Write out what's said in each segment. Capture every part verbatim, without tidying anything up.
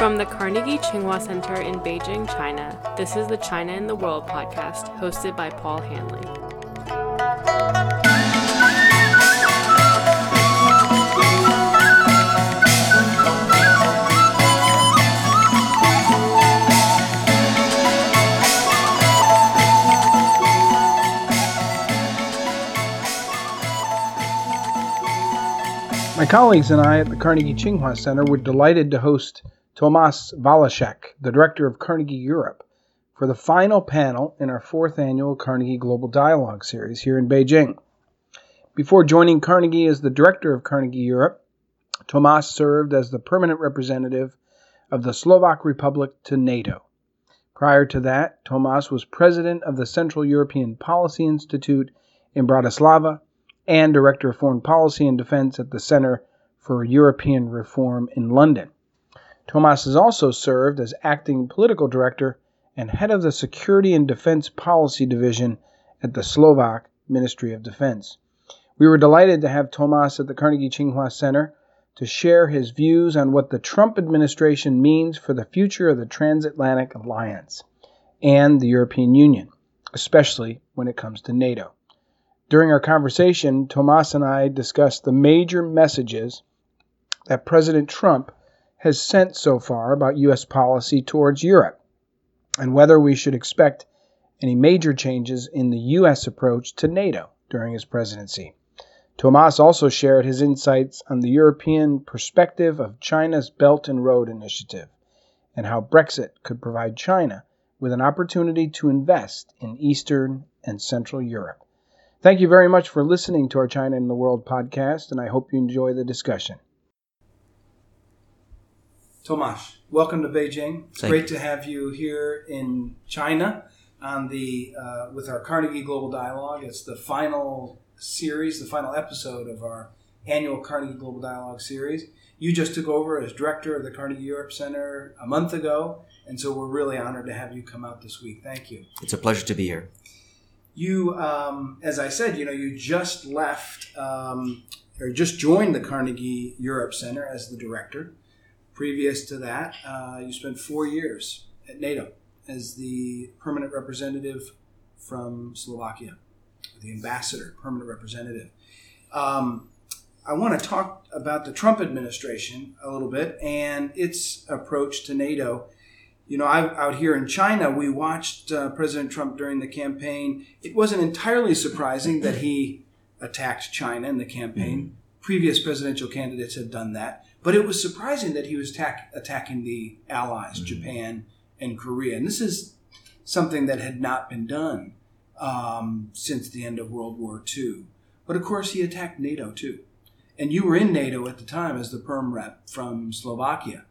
From the Carnegie Tsinghua Center in Beijing, China, this is the China in the World podcast, hosted by Paul Hanley. My colleagues and I at the Carnegie Tsinghua Center were delighted to host Tomáš Valešek, the director of Carnegie Europe, for the final panel in our fourth annual Carnegie Global Dialogue series here in Beijing. Before joining Carnegie as the director of Carnegie Europe, Tomáš served as the permanent representative of the Slovak Republic to NATO. Prior to that, Tomáš was president of the Central European Policy Institute in Bratislava and Director of Foreign Policy and Defense at the Center for European Reform in London. Tomáš has also served as acting political director and head of the Security and Defense Policy Division at the Slovak Ministry of Defense. We were delighted to have Tomáš at the Carnegie Tsinghua Center to share his views on what the Trump administration means for the future of the transatlantic alliance and the European Union, especially when it comes to NATO. During our conversation, Tomáš and I discussed the major messages that President Trump has sent so far about U S policy towards Europe, and whether we should expect any major changes in the U S approach to NATO during his presidency. Tomáš also shared his insights on the European perspective of China's Belt and Road Initiative, and how Brexit could provide China with an opportunity to invest in Eastern and Central Europe. Thank you very much for listening to our China in the World podcast, and I hope you enjoy the discussion. Tomáš, welcome to Beijing. It's Thank great you. to have you here in China on the uh, with our Carnegie Global Dialogue. It's the final series, the final episode of our annual Carnegie Global Dialogue series. You just took over as director of the Carnegie Europe Center a month ago, and so we're really honored to have you come out this week. Thank you. It's a pleasure to be here. You, um, as I said, you know, you just left um, or just joined the Carnegie Europe Center as the director. Previous to that, uh, you spent four years at NATO as the permanent representative from Slovakia, the ambassador, permanent representative. Um, I want to talk about the Trump administration a little bit and its approach to NATO. You know, I, out here in China, we watched uh, President Trump during the campaign. It wasn't entirely surprising that he attacked China in the campaign. Mm-hmm. Previous presidential candidates have done that. But it was surprising that he was attack, attacking the allies, mm-hmm. Japan and Korea. And this is something that had not been done um, since the end of World War Two. But of course, he attacked NATO too. And you were in NATO at the time as the perm rep from Slovakia.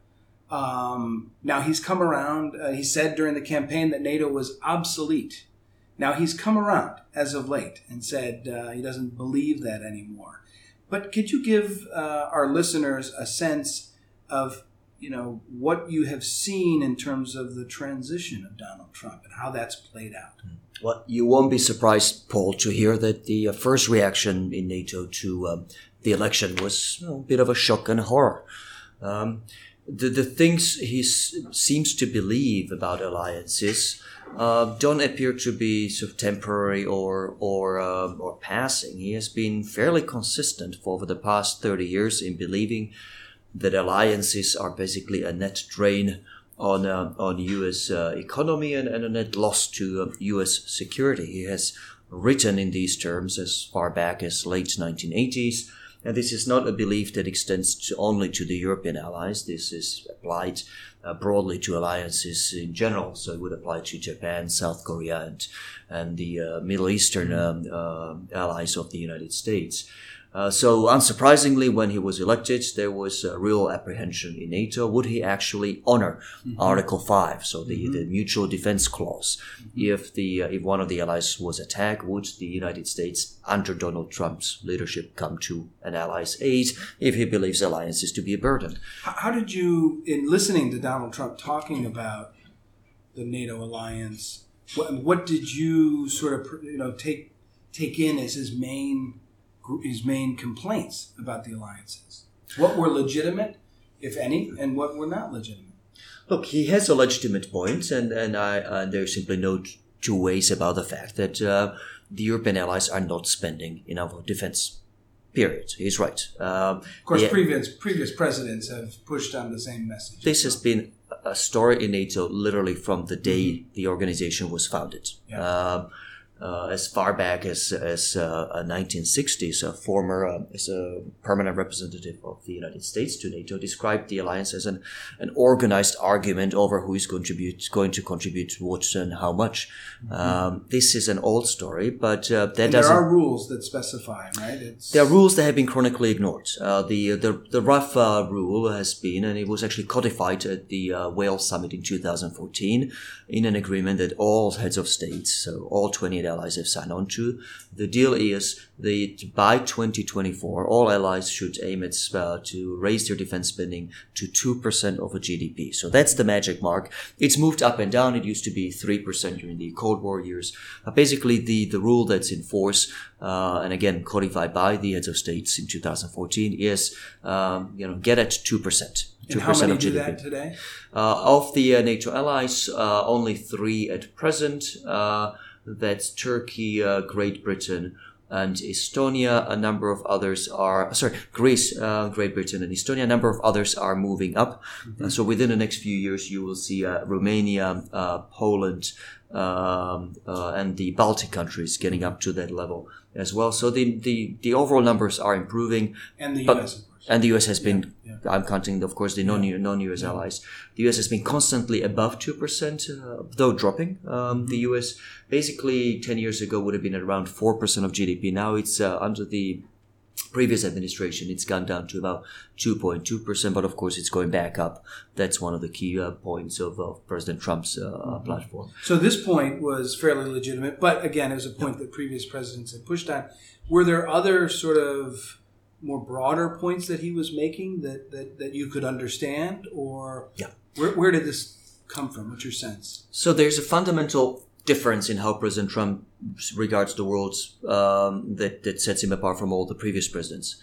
Um, now he's come around. Uh, he said during the campaign that NATO was obsolete. Now he's come around as of late and said uh, he doesn't believe that anymore. But could you give uh, our listeners a sense of, you know, what you have seen in terms of the transition of Donald Trump and how that's played out? Well, you won't be surprised, Paul, to hear that the uh, first reaction in NATO to um, the election was you know, a bit of a shock and horror. Um, The, the things he s- seems to believe about alliances uh, don't appear to be sort of temporary or or uh, or passing. He has been fairly consistent for over the past thirty years in believing that alliances are basically a net drain on uh, on U S uh, economy and, and a net loss to uh, U S security. He has written in these terms as far back as late nineteen eighties. And this is not a belief that extends to only to the European allies. This is applied uh, broadly to alliances in general. So it would apply to Japan, South Korea, and, and the uh, Middle Eastern um, uh, allies of the United States. Uh, so unsurprisingly, when he was elected, there was a real apprehension in NATO. Would he actually honor mm-hmm. Article five, so the, mm-hmm. the mutual defense clause? Mm-hmm. If the uh, if one of the allies was attacked, would the United States, under Donald Trump's leadership, come to an ally's aid if he believes alliances to be a burden? How did you, in listening to Donald Trump talking about the NATO alliance, what, what did you sort of you know take take in as his main his main complaints about the alliances? What were legitimate, if any, and what were not legitimate? Look, he has a legitimate point, and and I uh, there's simply no t- two ways about the fact that uh, the European allies are not spending enough on defense. Period. He's right. Um, of course, the, previous previous presidents have pushed on the same message. This has been a story in NATO literally from the day mm-hmm. the organization was founded. Yeah. Um, uh, as far back as as uh, nineteen sixties, a former uh, as a permanent representative of the United States to NATO described the alliance as an an organized argument over who is contribute going to contribute what and how much. Mm-hmm. Um, this is an old story, but uh, that and doesn't. There are rules that specify, right? It's... There are rules that have been chronically ignored. Uh, the the the rough uh, rule has been, and it was actually codified at the uh, Wales summit in two thousand fourteen, in an agreement that all heads of states, so all twenty-eight allies have signed on to. The deal is that by twenty twenty-four, all allies should aim at uh, to raise their defense spending to two percent of a G D P. So that's the magic mark. It's moved up and down. It used to be three percent during the Cold War years. Uh, basically, the, the rule that's in force, uh, and again codified by the heads of states in two thousand fourteen, is um, you know get at two percent. And how many do that today? Uh, of the uh, NATO allies, uh, only three at present. Uh, that's Turkey, uh, Great Britain, and Estonia. A number of others are, sorry, Greece, uh, Great Britain, and Estonia. A number of others are moving up. Mm-hmm. Uh, so within the next few years, you will see uh, Romania, uh, Poland, um, uh, and the Baltic countries getting up to that level as well. So the the, the overall numbers are improving. And the but, U S, of course. And the U S has been, yeah, yeah. I'm counting, of course, the non, non-U S yeah. allies. The U S has been constantly above two percent, uh, though dropping. Um, mm-hmm. The U S basically ten years ago would have been at around four percent of G D P. Now it's uh, under the previous administration, it's gone down to about two point two percent, but of course it's going back up. That's one of the key uh, points of, of President Trump's uh, mm-hmm. platform. So this point was fairly legitimate, but again, it was a point yeah. that previous presidents had pushed on. Were there other sort of more broader points that he was making that, that, that you could understand? Or yeah. where, where did this come from? What's your sense? So there's a fundamental difference in how President Trump regards the world um, that, that sets him apart from all the previous presidents.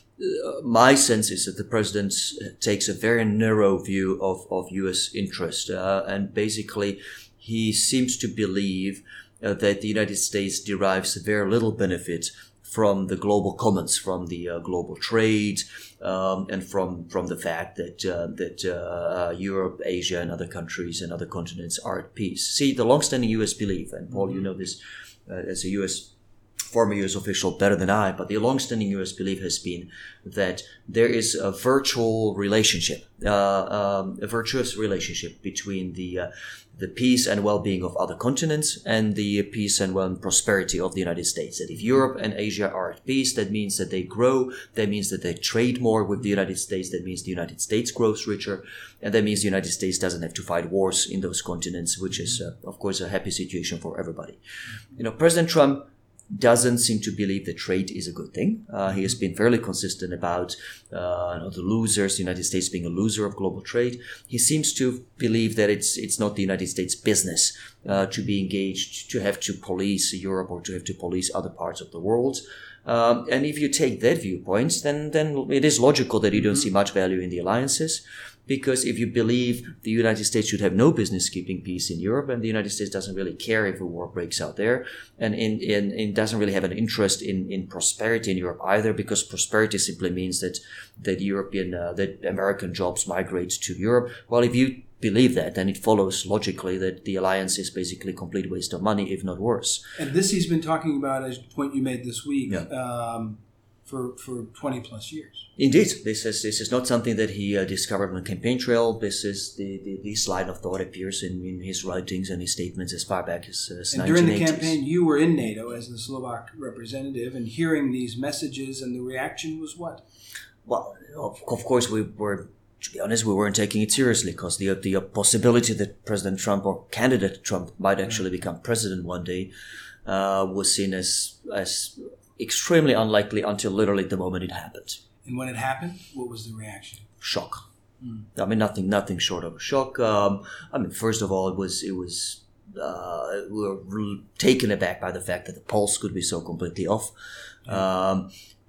Uh, my sense is that the president takes a very narrow view of, of U S interest, uh, and basically he seems to believe uh, that the United States derives very little benefit from the global commons, from the uh, global trade, um, and from from the fact that uh, that uh, Europe, Asia, and other countries and other continents are at peace. See, the long-standing U S belief, and Paul, you know this uh, as a U S former U S official better than I, but the long-standing U S belief has been that there is a virtual relationship, uh, um, a virtuous relationship between the uh, the peace and well-being of other continents and the peace and well and prosperity of the United States. That if Europe and Asia are at peace, that means that they grow, that means that they trade more with the United States, that means the United States grows richer, and that means the United States doesn't have to fight wars in those continents, which is, uh, of course, a happy situation for everybody. You know, President Trump doesn't seem to believe that trade is a good thing. Uh, he has been fairly consistent about uh, you know, the losers, the United States being a loser of global trade. He seems to believe that it's it's not the United States' business uh, to be engaged, to have to police Europe or to have to police other parts of the world. Um, and if you take that viewpoint, then then it is logical that you don't see much value in the alliances. Because if you believe the United States should have no business keeping peace in Europe, and the United States doesn't really care if a war breaks out there, and in, in, in doesn't really have an interest in, in prosperity in Europe either, because prosperity simply means that that European uh, that American jobs migrate to Europe. Well, if you believe that, then it follows logically that the alliance is basically a complete waste of money, if not worse. And this he's been talking about, as the point you made this week. Yeah. Um, For, for twenty plus years. Indeed, this is this is not something that he uh, discovered on the campaign trail. This is the, the this line of thought appears in, in his writings and his statements as far back as, as and during the campaign, you were in NATO as the Slovak representative, and hearing these messages, and the reaction was what? Well, of, of course, we were. To be honest, we weren't taking it seriously because the the possibility that President Trump or candidate Trump might actually become president one day uh, was seen as as. extremely unlikely until literally the moment it happened. And when it happened, what was the reaction? Shock. Mm. I mean, nothing, nothing short of a shock. Um, I mean, first of all, it was, it was, uh, we were taken aback by the fact that the polls could be so completely off. Um,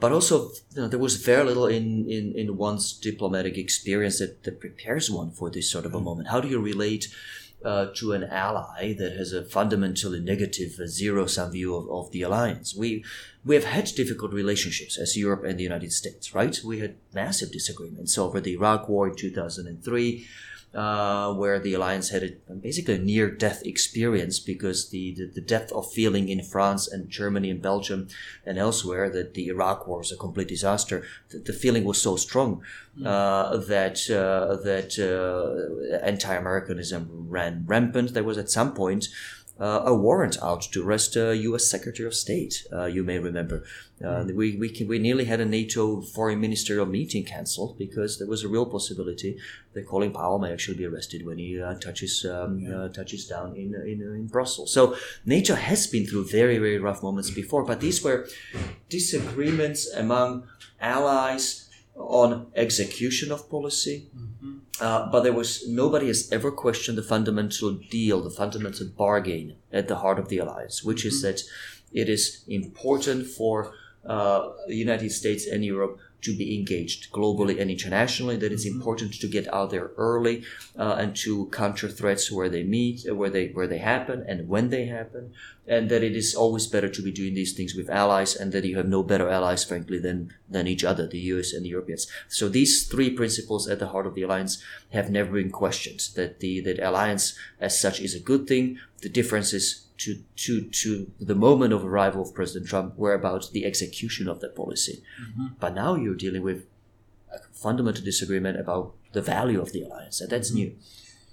but also, you know, there was very little in, in, in one's diplomatic experience that, that prepares one for this sort of a moment. How do you relate uh, to an ally that has a fundamentally negative, a zero-sum view of, of the alliance? We we have had difficult relationships as Europe and the United States, right? We had massive disagreements over the Iraq War in two thousand three. Uh, where the alliance had a, basically a near-death experience because the, the, the depth of feeling in France and Germany and Belgium and elsewhere that the Iraq War was a complete disaster. The, the feeling was so strong uh, that uh, that uh, anti-Americanism ran rampant. There was at some point uh, a warrant out to arrest a U S Secretary of State. Uh, you may remember. Uh, we we we nearly had a NATO foreign ministerial meeting cancelled because there was a real possibility that Colin Powell may actually be arrested when he uh, touches um, yeah. uh, touches down in in in Brussels. So NATO has been through very very rough moments before, but these were disagreements among allies on execution of policy. Mm-hmm. Uh, but there was nobody has ever questioned the fundamental deal, the fundamental bargain at the heart of the alliance, which mm-hmm. is that it is important for Uh, the United States and Europe to be engaged globally and internationally, that it's important to get out there early uh, and to counter threats where they meet, where they where they happen and when they happen, and that it is always better to be doing these things with allies, and that you have no better allies, frankly, than than each other, the U S and the Europeans. So these three principles at the heart of the alliance have never been questioned, that the that alliance as such is a good thing. The difference is to to to the moment of arrival of President Trump were about the execution of that policy. Mm-hmm. But now you're dealing with a fundamental disagreement about the value of the alliance, and that's mm-hmm. new.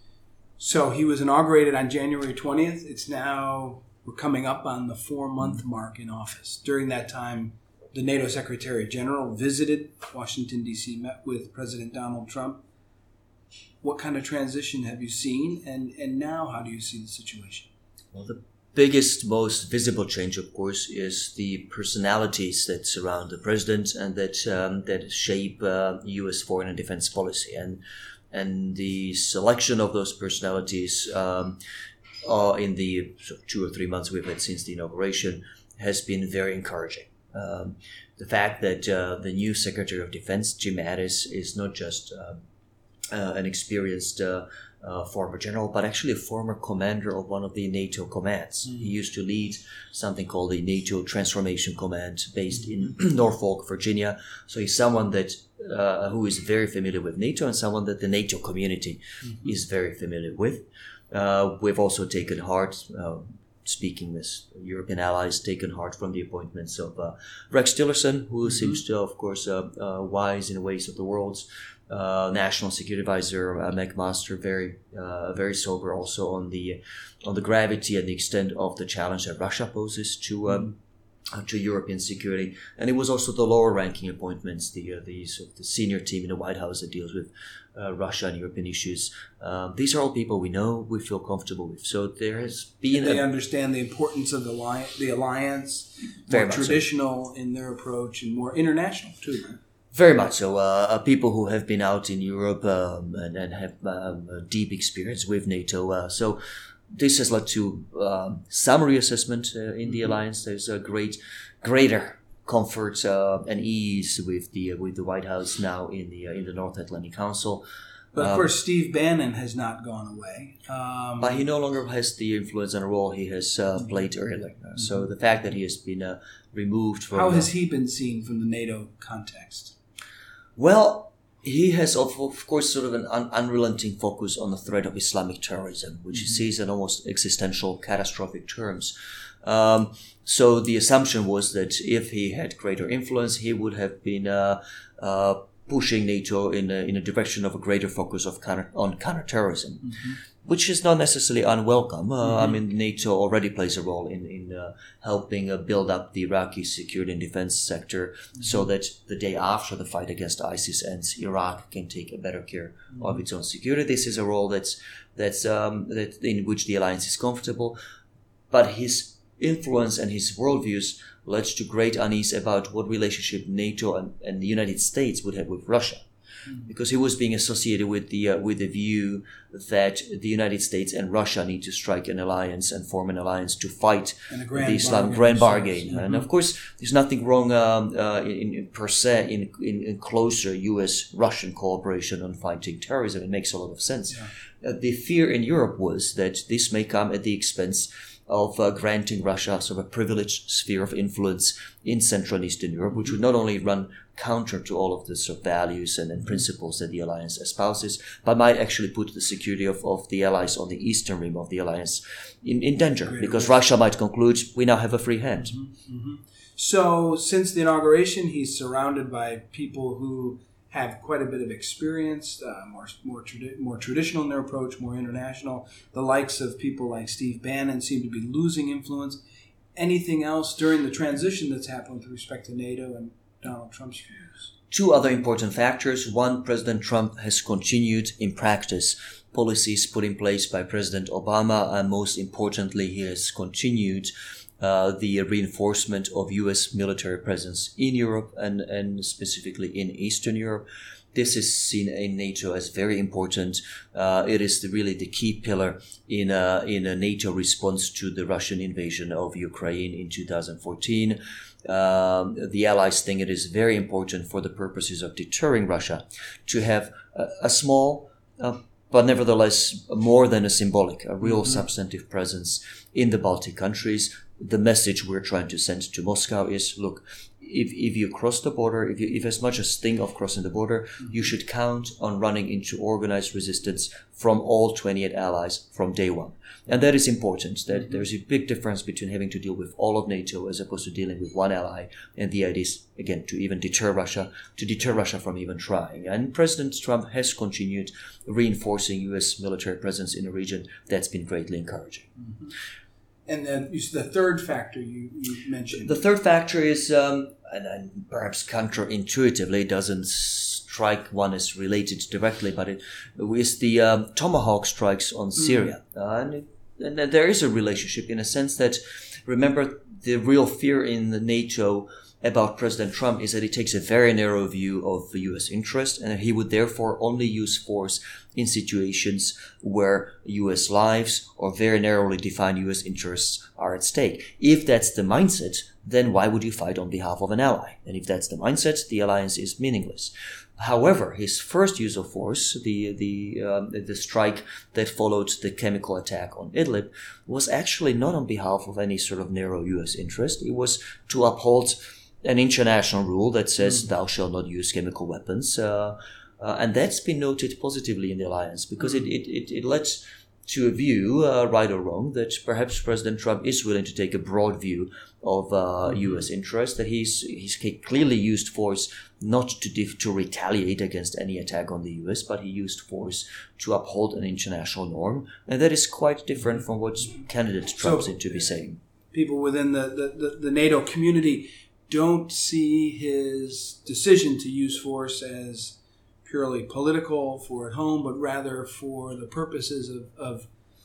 So he was inaugurated on January twentieth. It's now, we're coming up on the four-month mark in office. During that time, the NATO Secretary General visited Washington, D C, met with President Donald Trump. What kind of transition have you seen? And, and now, how do you see the situation? Well, the biggest, most visible change, of course, is the personalities that surround the president and that um, that shape uh, U S foreign and defense policy, and and the selection of those personalities um, uh, in the sort of two or three months we've had since the inauguration has been very encouraging. Um, the fact that uh, the new Secretary of Defense, Jim Mattis, is not just uh, uh, an experienced Uh, Uh, former general, but actually a former commander of one of the NATO commands. Mm. He used to lead something called the NATO Transformation Command based in Norfolk, Virginia. So he's someone that uh, who is very familiar with NATO and someone that the NATO community mm-hmm. is very familiar with. Uh, we've also taken heart, uh, speaking as European allies, taken heart from the appointments of uh, Rex Tillerson, who mm-hmm. seems to, of course, uh, uh, wise in the ways of the world. Uh, National Security Advisor uh, McMaster, very, uh, very sober also on the on the gravity and the extent of the challenge that Russia poses to um, uh, to European security. And it was also the lower-ranking appointments, the uh, the, sort of the senior team in the White House that deals with uh, Russia and European issues. Um, these are all people we know, we feel comfortable with. So there has been. They a, understand the importance of the alliance, the alliance, very more traditional so. in their approach and more international too. Right? Very much so. Uh, people who have been out in Europe um, and, and have um, a deep experience with NATO. Uh, so this has led to um, some reassessment uh, in the alliance. There's a great, greater comfort uh, and ease with the uh, with the White House now in the uh, in the North Atlantic Council. But of um, course, Steve Bannon has not gone away. Um, but he no longer has the influence and role he has uh, played earlier. Uh, so mm-hmm. the fact that he has been uh, removed from... How has he been seen from the NATO context? Well, he has, of, of course, sort of an un- unrelenting focus on the threat of Islamic terrorism, which mm-hmm. he sees in almost existential, catastrophic terms. Um, so the assumption was that if he had greater influence, he would have been uh, uh, pushing NATO in a, in a direction of a greater focus of counter- on counterterrorism. Mm-hmm. Which is not necessarily unwelcome. Uh, mm-hmm. I mean, NATO already plays a role in, in uh, helping uh, build up the Iraqi security and defense sector mm-hmm. so that the day after the fight against ISIS ends, Iraq can take a better care mm-hmm. of its own security. This is a role that's that's um, that in which the alliance is comfortable. But his influence and his worldviews led to great unease about what relationship NATO and, and the United States would have with Russia. mm. because he was being associated with the uh, with the view that the United States and Russia need to strike an alliance and form an alliance to fight the Islam grand bargain. Mm-hmm. And of course, there's nothing wrong um, uh, in, in per se in, in, in closer U S Russian cooperation on fighting terrorism. It makes a lot of sense. Yeah. Uh, the fear in Europe was that this may come at the expense of uh, granting Russia sort of a privileged sphere of influence in Central and Eastern Europe, which would not only run counter to all of the sort of values and, and principles that the alliance espouses, but might actually put the security of, of the allies on the eastern rim of the alliance in, in danger, Great because risk. Russia might conclude, we now have a free hand. Mm-hmm. Mm-hmm. So since the inauguration, he's surrounded by people who have quite a bit of experience, uh, more more, tradi- more traditional in their approach, more international. The likes of people like Steve Bannon seem to be losing influence. Anything else during the transition that's happened with respect to NATO and Donald Trump's views? Two other important factors. One, President Trump has continued in practice policies put in place by President Obama, and most importantly, he has continued Uh, the reinforcement of U S military presence in Europe and, and specifically in Eastern Europe. This is seen in NATO as very important. Uh, it is the, really the key pillar in a, in a NATO response to the Russian invasion of Ukraine in two thousand fourteen. Um, the allies think it is very important for the purposes of deterring Russia to have a, a small uh, but nevertheless more than a symbolic, a real mm-hmm. substantive presence in the Baltic countries. The message we're trying to send to Moscow is, look, if if you cross the border, if you, if as much as think of crossing the border, mm-hmm. you should count on running into organized resistance from all twenty-eight allies from day one. And that is important, that mm-hmm. there's a big difference between having to deal with all of NATO as opposed to dealing with one ally. And the idea is, again, to even deter Russia, to deter Russia from even trying. And President Trump has continued reinforcing U S military presence in the region. That's been greatly encouraging. Mm-hmm. And then the third factor you, you mentioned. The third factor is, um, and, and perhaps counterintuitively doesn't strike one as related directly, but it is the um, Tomahawk strikes on Syria. Mm. Uh, and, it, and there is a relationship in a sense that, remember, the real fear in the NATO about President Trump is that he takes a very narrow view of the U S interest, and he would therefore only use force in situations where U S lives or very narrowly defined U S interests are at stake. If that's the mindset, then why would you fight on behalf of an ally? And if that's the mindset, the alliance is meaningless. However, his first use of force, the the um, the strike that followed the chemical attack on Idlib, was actually not on behalf of any sort of narrow U S interest. It was to uphold an international rule that says mm. thou shalt not use chemical weapons. Uh, uh, and that's been noted positively in the alliance because mm. it, it, it, it led to a view, uh, right or wrong, that perhaps President Trump is willing to take a broad view of uh, U S interest, that he's he's clearly used force not to dif- to retaliate against any attack on the U S, but he used force to uphold an international norm. And that is quite different from what candidate Trump so, seemed to be saying. People within the, the, the NATO community don't see his decision to use force as purely political for at home, but rather for the purposes of, of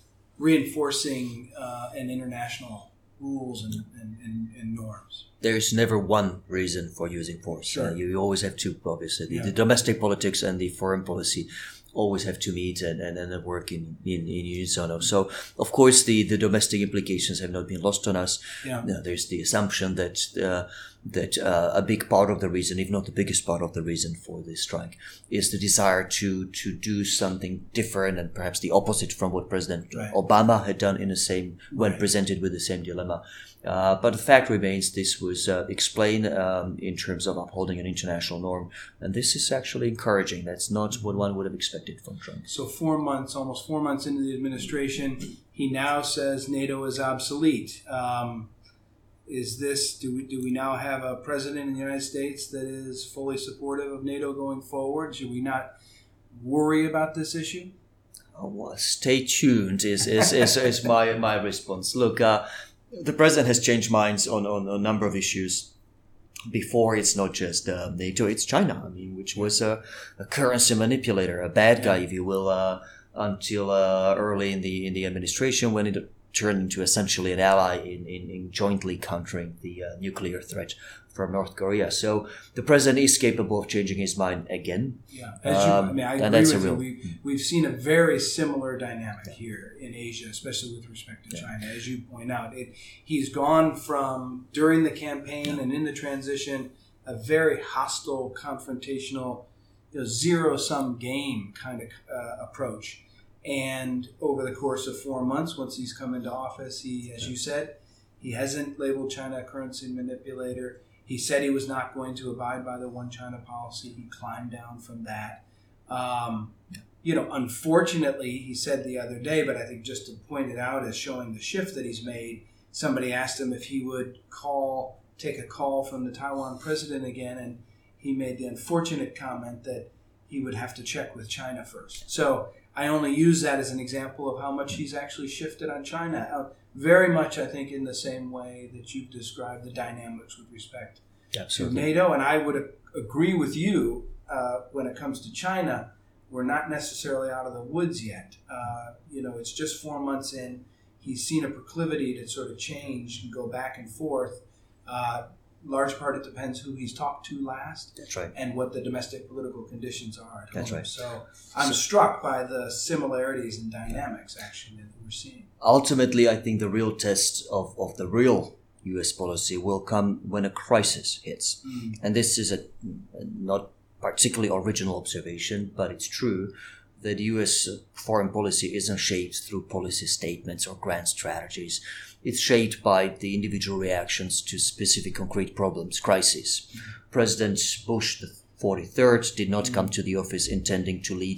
reinforcing uh, an international rules and, and, and, and norms. There's never one reason for using force. Sure. Uh, you, you always have two, obviously. The, yeah. the domestic politics and the foreign policy always have to meet and, and, and work in, in, in unison. So, of course, the, the domestic implications have not been lost on us. Yeah. Now, there's the assumption that uh, that uh, a big part of the reason, if not the biggest part of the reason for this strike, is the desire to to do something different and perhaps the opposite from what President right. Obama had done in the same when right. presented with the same dilemma. Uh, but the fact remains, this was uh, explained um, in terms of upholding an international norm, and this is actually encouraging. That's not what one would have expected from Trump. So four months, almost four months into the administration, he now says NATO is obsolete. Um, is this, do we, do we now have a president in the United States that is fully supportive of NATO going forward? Should we not worry about this issue? Oh, well, stay tuned is, is, is, is my, my response. Look, uh, the president has changed minds on, on a number of issues. Before, it's not just uh, NATO, it's China, I mean, which was a, a currency manipulator, a bad guy, if you will, uh, until uh, early in the in the administration when it turned into essentially an ally in, in, in jointly countering the uh, nuclear threat from North Korea. So the president is capable of changing his mind again. Yeah, As you, Um, I mean, I and agree that's a with you. real- We, we've seen a very similar dynamic here in Asia, especially with respect to Yeah. China. As you point out, it, he's gone from, during the campaign and in the transition, a very hostile, confrontational, you know, zero-sum game kind of uh, approach. And over the course of four months, once he's come into office, he, as you said, he hasn't labeled China a currency manipulator. He said he was not going to abide by the one China policy. He climbed down from that. Um, you know, unfortunately, he said the other day, but I think just to point it out as showing the shift that he's made, somebody asked him if he would call, take a call from the Taiwan president again, and he made the unfortunate comment that he would have to check with China first. So I only use that as an example of how much he's actually shifted on China. Uh, very much, I think, in the same way that you've described the dynamics with respect Absolutely. to NATO. And I would a- agree with you uh, when it comes to China. We're not necessarily out of the woods yet. Uh, you know, it's just four months in. He's seen a proclivity to sort of change and go back and forth. Uh, large part, it depends who he's talked to last. That's right. And what the domestic political conditions are at That's home. right. So I'm struck by the similarities and dynamics, actually, that we're seeing. Ultimately, I think the real test of, of the real U S policy will come when a crisis hits. Mm. And this is a, a not particularly original observation, but it's true that U S foreign policy isn't shaped through policy statements or grand strategies. It's shaped by the individual reactions to specific concrete problems, crises. Mm. President Bush the forty-third did not mm. come to the office intending to lead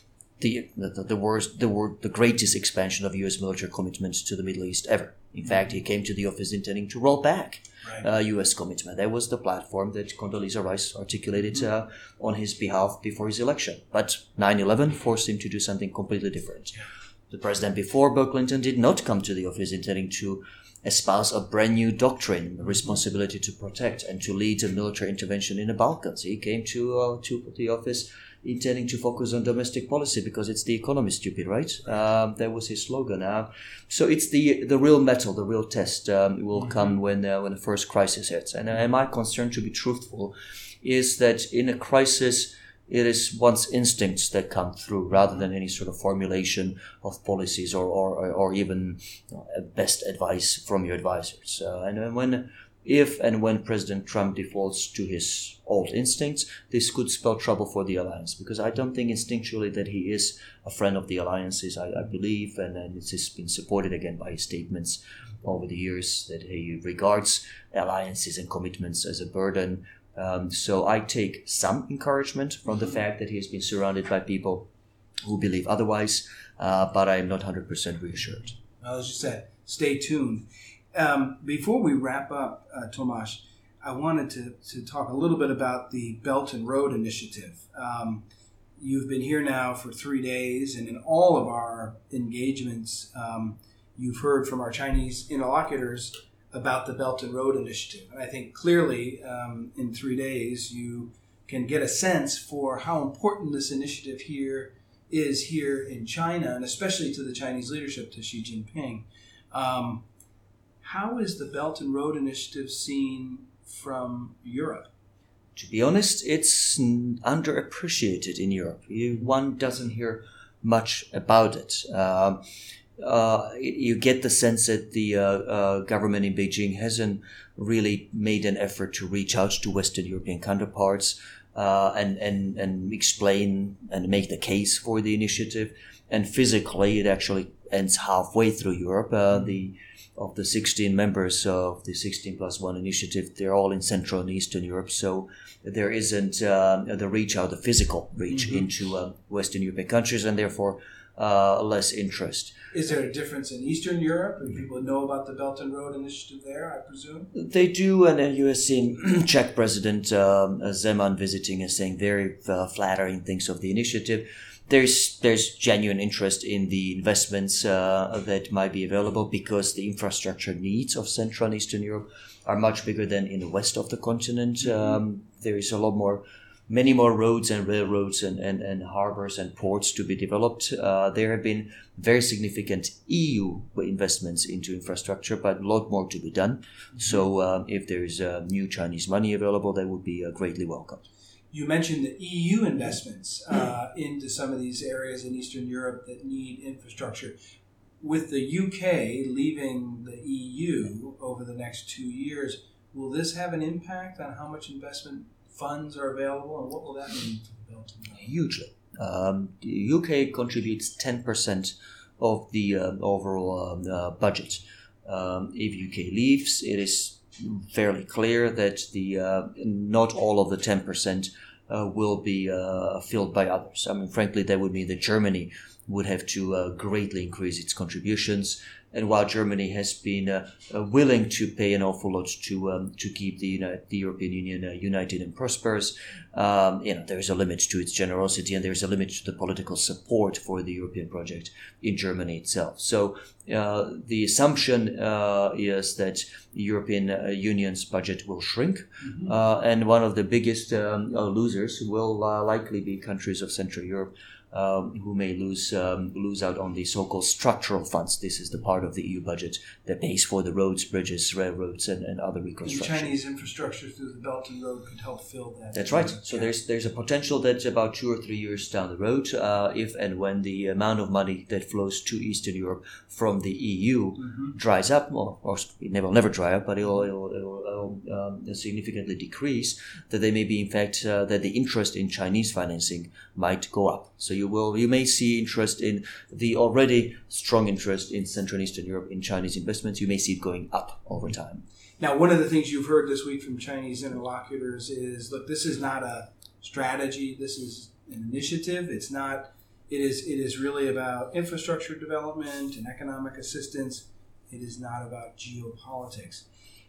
the the, the, worst, the, word, the greatest expansion of U S military commitments to the Middle East ever. In fact, he came to the office intending to roll back Right. uh, U S commitment. That was the platform that Condoleezza Rice articulated uh, on his behalf before his election. But nine eleven forced him to do something completely different. Yeah. The president before Bill Clinton did not come to the office intending to espouse a brand new doctrine, the responsibility to protect and to lead a military intervention in the Balkans. He came to uh, to the office intending to focus on domestic policy because it's the economy, stupid, right? Um, that was his slogan. Uh, so it's the the real metal, the real test um, will mm-hmm. come when uh, when the first crisis hits. And, uh, and my concern, to be truthful, is that in a crisis, it is one's instincts that come through rather than any sort of formulation of policies or or, or even you know, best advice from your advisors. Uh, and when If and when President Trump defaults to his old instincts, this could spell trouble for the alliance, because I don't think instinctually that he is a friend of the alliances. I, I believe, and, and it has been supported again by his statements over the years, that he regards alliances and commitments as a burden. Um, so I take some encouragement from the fact that he has been surrounded by people who believe otherwise, uh, but I am not one hundred percent reassured. Well, as you said, stay tuned. Um, before we wrap up, uh, Tomasz, I wanted to, to talk a little bit about the Belt and Road Initiative. Um, you've been here now for three days, and in all of our engagements, um, you've heard from our Chinese interlocutors about the Belt and Road Initiative. And I think clearly um, in three days you can get a sense for how important this initiative here is here in China, and especially to the Chinese leadership, to Xi Jinping. Um, How is the Belt and Road Initiative seen from Europe? To be honest, it's underappreciated in Europe. You, one doesn't hear much about it. Uh, uh, you get the sense that the uh, uh, government in Beijing hasn't really made an effort to reach out to Western European counterparts uh, and, and, and explain and make the case for the initiative. And physically, it actually ends halfway through Europe. Uh, the Of the sixteen members of the sixteen plus one initiative, they're all in Central and Eastern Europe. So there isn't uh, the reach out, the physical reach mm-hmm. into uh, Western European countries, and therefore uh, less interest. Is there a difference in Eastern Europe? Do people know about the Belt and Road Initiative there, I presume? They do, and uh, you have seen Czech President um, Zeman visiting and saying very uh, flattering things of the initiative. There's there's genuine interest in the investments uh, that might be available, because the infrastructure needs of Central and Eastern Europe are much bigger than in the west of the continent. Mm-hmm. Um, there is a lot more many more roads and railroads and, and, and harbors and ports to be developed. Uh, there have been very significant E U investments into infrastructure, but a lot more to be done. Mm-hmm. So uh, if there's uh, new Chinese money available, that would be uh, greatly welcomed. You mentioned the E U investments uh, into some of these areas in Eastern Europe that need infrastructure. With the U K leaving the E U over the next two years, will this have an impact on how much investment funds are available, and what will that mean for the Belt and Road? Hugely. Um, the U K contributes ten percent of the uh, overall um, uh, budget. Um, if U K leaves, it is fairly clear that the uh, not all of the ten percent uh, will be uh, filled by others. I mean, frankly, that would mean that Germany would have to uh, greatly increase its contributions. And while Germany has been uh, uh, willing to pay an awful lot to um, to keep the Uni- the European Union uh, united and prosperous, um, you know, there is a limit to its generosity, and there is a limit to the political support for the European project in Germany itself. So uh, the assumption uh, is that the European uh, Union's budget will shrink, mm-hmm. uh, and one of the biggest um, uh, losers will uh, likely be countries of Central Europe, Um, who may lose um, lose out on the so-called structural funds. This is the part of the E U budget that pays for the roads, bridges, railroads, and, and other reconstruction. And Chinese infrastructure through the Belt and Road could help fill that. That's right. So there's there's a potential that about two or three years down the road, uh, if and when the amount of money that flows to Eastern Europe from the E U mm-hmm. dries up, or, or it never, will never dry up, but it'll, it'll, it'll, it'll um, significantly decrease, that they may be, in fact, uh, that the interest in Chinese financing might go up. So you will, you may see interest in the already strong interest in Central and Eastern Europe in Chinese investments. You may see it going up over time. Now, one of the things you've heard this week from Chinese interlocutors is, look, this is not a strategy. This is an initiative. It's not, it is, it is really about infrastructure development and economic assistance. It is not about geopolitics.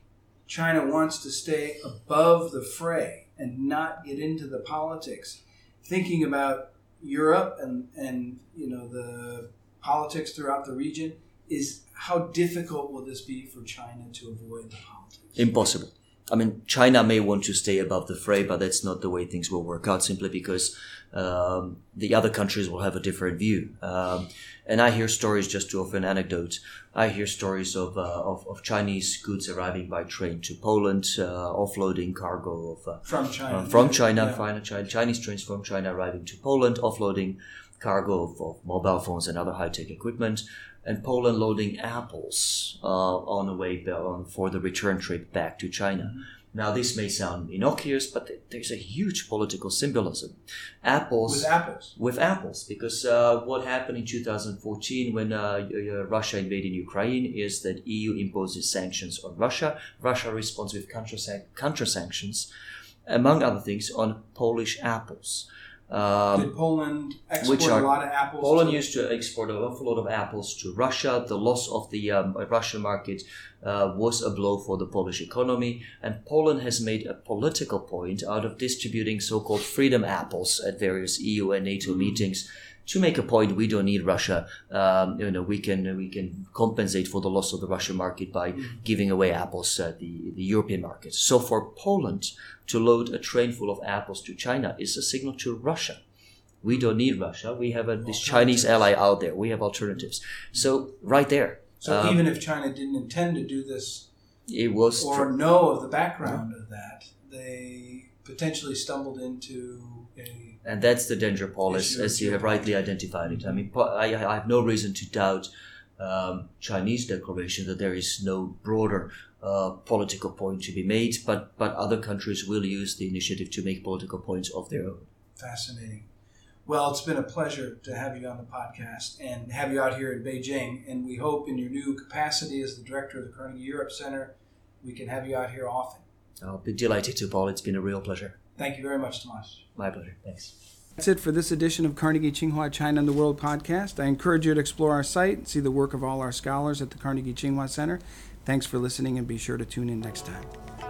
China wants to stay above the fray and not get into the politics. Thinking about Europe and, and you know the politics throughout the region, is how difficult will this be for China to avoid the politics? Impossible. I mean, China may want to stay above the fray, but that's not the way things will work out, simply because um, the other countries will have a different view. Um, and I hear stories, just to offer an anecdote, I hear stories of, uh, of, of Chinese goods arriving by train to Poland, uh, offloading cargo of uh, from China, uh, from China, yeah. China, Chinese trains from China arriving to Poland, offloading cargo of, of mobile phones and other high-tech equipment, and Poland loading apples uh, on the way on, for the return trip back to China. Mm-hmm. Now, this may sound innocuous, but there's a huge political symbolism. Apples. With apples. With apples. Because uh, what happened in two thousand fourteen when uh, Russia invaded Ukraine is that E U imposes sanctions on Russia. Russia responds with counter-sanctions, among other things, on Polish apples. Um, Did Poland export which are, a lot of apples? Poland to- used to export an awful lot of apples to Russia. The loss of the um, Russian market uh, was a blow for the Polish economy, and Poland has made a political point out of distributing so-called freedom apples at various E U and NATO mm. meetings to make a point: we don't need Russia. Um, you know, we can we can compensate for the loss of the Russian market by mm. giving away apples at the the European market. So for Poland to load a train full of apples to China is a signal to Russia. We don't need Russia. We have a, this Chinese ally out there. We have alternatives. So right there. So um, even if China didn't intend to do this, it was or tr- know of the background yeah. of that, they potentially stumbled into a. And that's the danger, Paul, as, as you have rightly identified it. I mean, I, I have no reason to doubt um, Chinese declaration that there is no broader uh, political point to be made, but, but other countries will use the initiative to make political points of their own. Fascinating. Well, it's been a pleasure to have you on the podcast and have you out here in Beijing. And we hope in your new capacity as the director of the Carnegie Europe Center, we can have you out here often. I'll be delighted to, Paul. It's been a real pleasure. Thank you very much, Tomas. My pleasure. Thanks. That's it for this edition of Carnegie Tsinghua China and the World podcast. I encourage you to explore our site and see the work of all our scholars at the Carnegie Tsinghua Center. Thanks for listening, and be sure to tune in next time.